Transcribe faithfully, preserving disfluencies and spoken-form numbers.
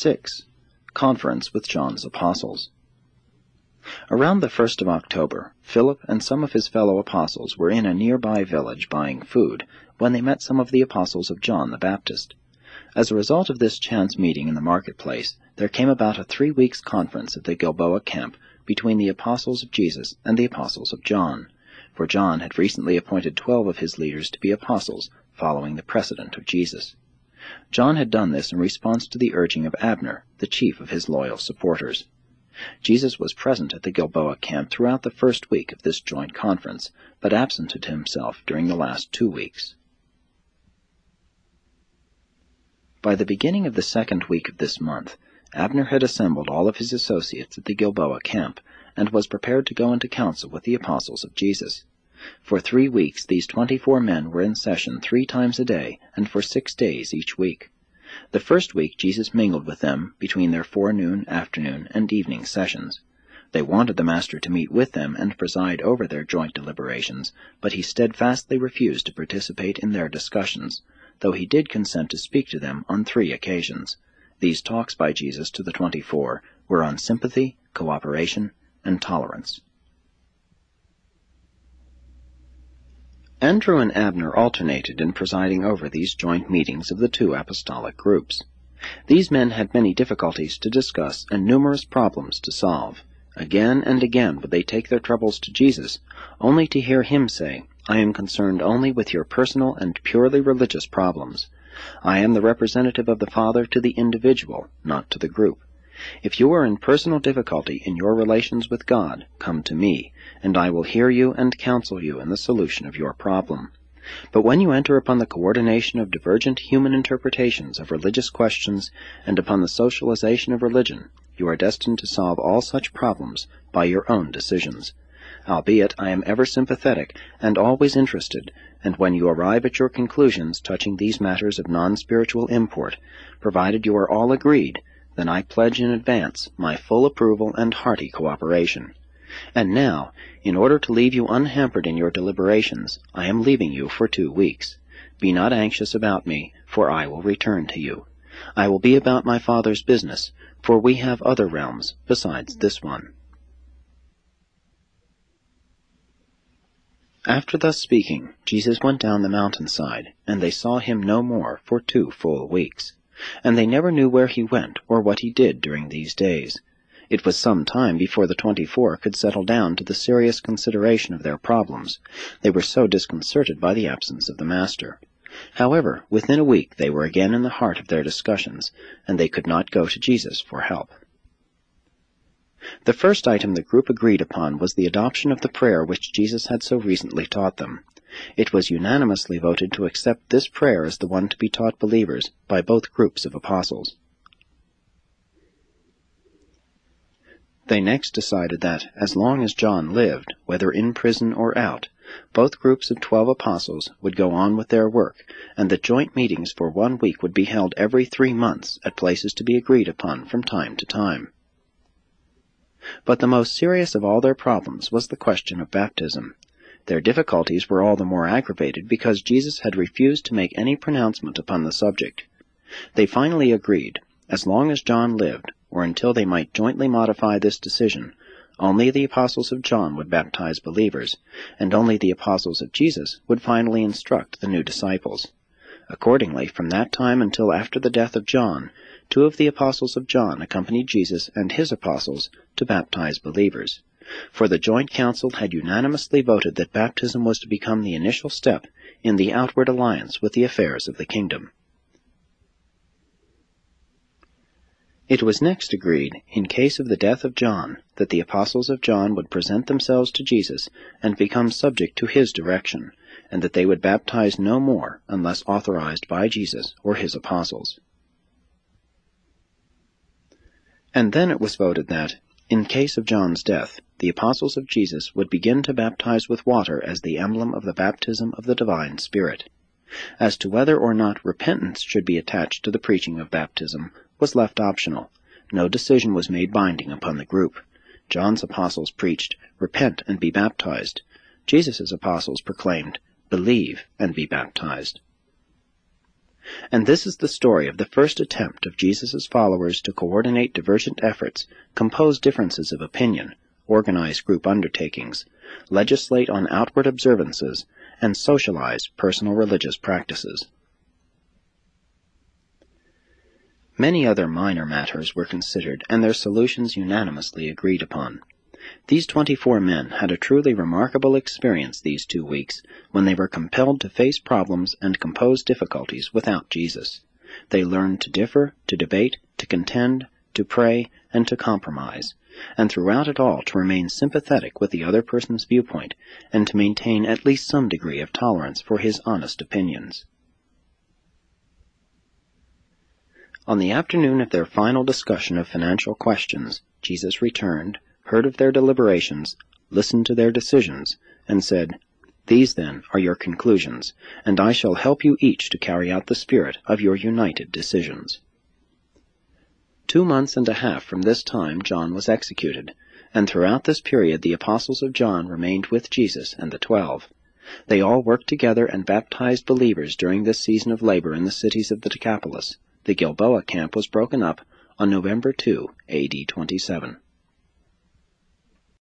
six. Conference with John's Apostles. Around the first of October, Philip and some of his fellow apostles were in a nearby village buying food when they met some of the apostles of John the Baptist. As a result of this chance meeting in the marketplace, there came about a three weeks conference at the Gilboa camp between the apostles of Jesus and the apostles of John, for John had recently appointed twelve of his leaders to be apostles, following the precedent of Jesus. John had done this in response to the urging of Abner, the chief of his loyal supporters. Jesus was present at the Gilboa camp throughout the first week of this joint conference, but absented himself during the last two weeks. By the beginning of the second week of this month, Abner had assembled all of his associates at the Gilboa camp, and was prepared to go into council with the apostles of Jesus. For three weeks these twenty-four men were in session three times a day, and for six days each week. The first week Jesus mingled with them between their forenoon, afternoon, and evening sessions. They wanted the Master to meet with them and preside over their joint deliberations, but he steadfastly refused to participate in their discussions, though he did consent to speak to them on three occasions. These talks by Jesus to the twenty-four were on sympathy, cooperation, and tolerance. Andrew and Abner alternated in presiding over these joint meetings of the two apostolic groups. These men had many difficulties to discuss and numerous problems to solve. Again and again would they take their troubles to Jesus, only to hear him say, "I am concerned only with your personal and purely religious problems. I am the representative of the Father to the individual, not to the group. If you are in personal difficulty in your relations with God, come to me, and I will hear you and counsel you in the solution of your problem. But when you enter upon the coordination of divergent human interpretations of religious questions and upon the socialization of religion, you are destined to solve all such problems by your own decisions. Albeit I am ever sympathetic and always interested, and when you arrive at your conclusions touching these matters of non-spiritual import, provided you are all agreed, then I pledge in advance my full approval and hearty cooperation. And now, in order to leave you unhampered in your deliberations, I am leaving you for two weeks. Be not anxious about me, for I will return to you. I will be about my Father's business, for we have other realms besides this one." After thus speaking, Jesus went down the mountainside, and they saw him no more for two full weeks. And they never knew where he went or what he did during these days. It was some time before the twenty-four could settle down to the serious consideration of their problems. They were so disconcerted by the absence of the Master. However, within a week they were again in the heart of their discussions, and they could not go to Jesus for help. The first item the group agreed upon was the adoption of the prayer which Jesus had so recently taught them. It was unanimously voted to accept this prayer as the one to be taught believers by both groups of apostles. They next decided that, as long as John lived, whether in prison or out, both groups of twelve apostles would go on with their work, and that joint meetings for one week would be held every three months at places to be agreed upon from time to time. But the most serious of all their problems was the question of baptism. Their difficulties were all the more aggravated because Jesus had refused to make any pronouncement upon the subject. They finally agreed, as long as John lived, or until they might jointly modify this decision, only the apostles of John would baptize believers, and only the apostles of Jesus would finally instruct the new disciples. Accordingly, from that time until after the death of John, two of the apostles of John accompanied Jesus and his apostles to baptize believers. For the joint council had unanimously voted that baptism was to become the initial step in the outward alliance with the affairs of the kingdom. It was next agreed, in case of the death of John, that the apostles of John would present themselves to Jesus and become subject to his direction, and that they would baptize no more unless authorized by Jesus or his apostles. And then it was voted that, in case of John's death, the apostles of Jesus would begin to baptize with water as the emblem of the baptism of the divine Spirit. As to whether or not repentance should be attached to the preaching of baptism was left optional. No decision was made binding upon the group. John's apostles preached, "Repent and be baptized." Jesus' apostles proclaimed, "Believe and be baptized." And this is the story of the first attempt of Jesus' followers to coordinate divergent efforts, compose differences of opinion, organize group undertakings, legislate on outward observances, and socialize personal religious practices. Many other minor matters were considered, and their solutions unanimously agreed upon. These twenty-four men had a truly remarkable experience these two weeks, when they were compelled to face problems and compose difficulties without Jesus. They learned to differ, to debate, to contend, to pray, and to compromise, and throughout it all to remain sympathetic with the other person's viewpoint, and to maintain at least some degree of tolerance for his honest opinions. On the afternoon of their final discussion of financial questions, Jesus returned, heard of their deliberations, listened to their decisions, and said, "These, then, are your conclusions, and I shall help you each to carry out the spirit of your united decisions." Two months and a half from this time John was executed, and throughout this period the apostles of John remained with Jesus and the twelve. They all worked together and baptized believers during this season of labor in the cities of the Decapolis. The Gilboa camp was broken up on November second, A D twenty-seven.